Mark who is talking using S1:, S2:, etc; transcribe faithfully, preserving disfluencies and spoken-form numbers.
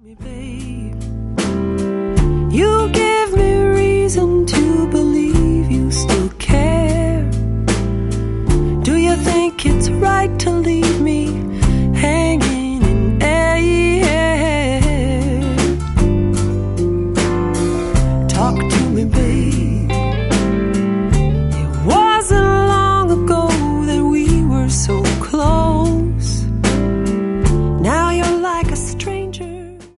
S1: You give me reason to believe you still care. Do you think it's right to leave me?